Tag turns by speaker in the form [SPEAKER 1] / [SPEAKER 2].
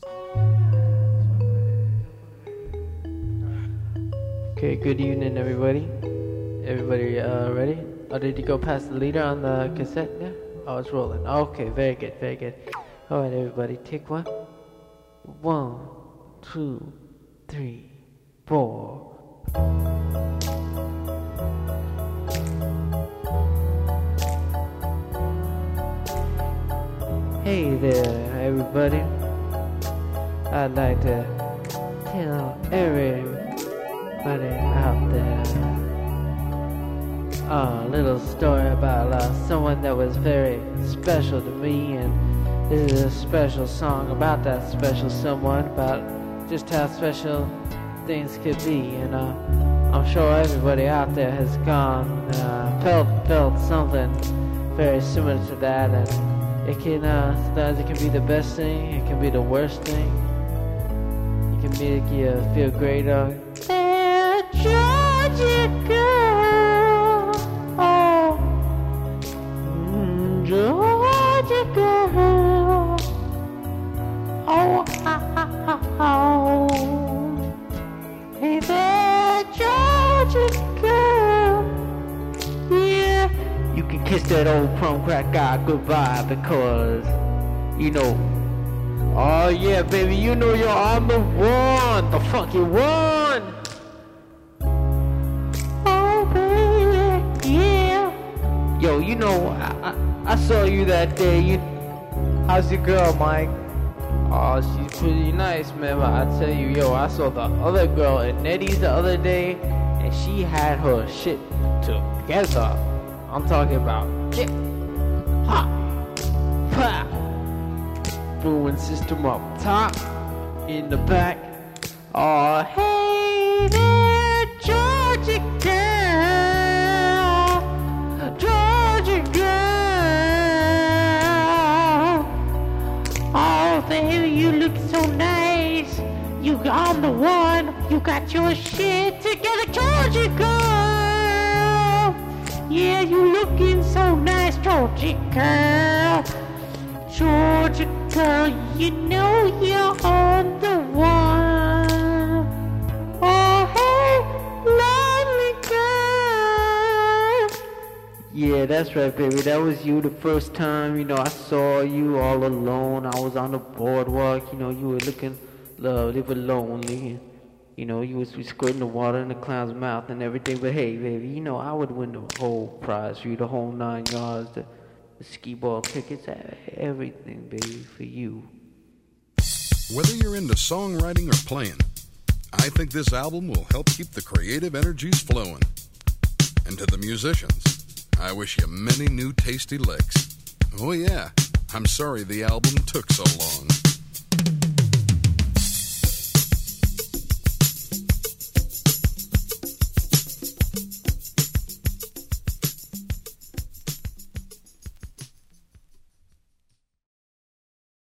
[SPEAKER 1] Okay, good evening, everybody. Everybody ready? Oh, did you go past the leader on the cassette there? Oh, it's rolling. Okay, very good, very good. All right, everybody, take one. 1, 2, 3, 4. Hey there, everybody. I'd like to tell everybody out there a little story about someone that was very special to me, and this is a special song about that special someone, about just how special things could be. And I'm sure everybody out there has felt something very similar to that, and it can sometimes it can be the best thing, it can be the worst thing. It can make you feel great. Georgia girl, oh, Georgia girl, oh, hey there, Georgia girl, yeah. You can kiss that old prom crack guy goodbye because, you know, oh yeah, baby, you know I'm the one, the funky one. Oh baby, yeah. Yo, you know, I saw you that day. How's your girl, Mike? Oh, she's pretty nice, man. But I tell you, yo, I saw the other girl at Nettie's the other day, and she had her shit together. I'm talking about hip hop, pop, brewing system up top, in the back. Oh, hey there, Georgia girl, Georgia girl. Oh, baby, you look so nice. I'm the one. You got your shit together, Georgia girl. Yeah, you looking so nice, Georgia girl. Georgia girl, you know you're on the one. Oh, hey, lovely girl. Yeah, that's right, baby. That was you the first time, you know, I saw you all alone. I was on the boardwalk, you know, you were looking lovely but lonely. You know, you was squirting the water in the clown's mouth and everything. But hey, baby, you know, I would win the whole prize for you, the whole 9 yards, the skee ball tickets, everything, baby, for you.
[SPEAKER 2] Whether you're into songwriting or playing, I think this album will help keep the creative energies flowing. And to the musicians, I wish you many new tasty licks. Oh yeah, I'm sorry the album took so long.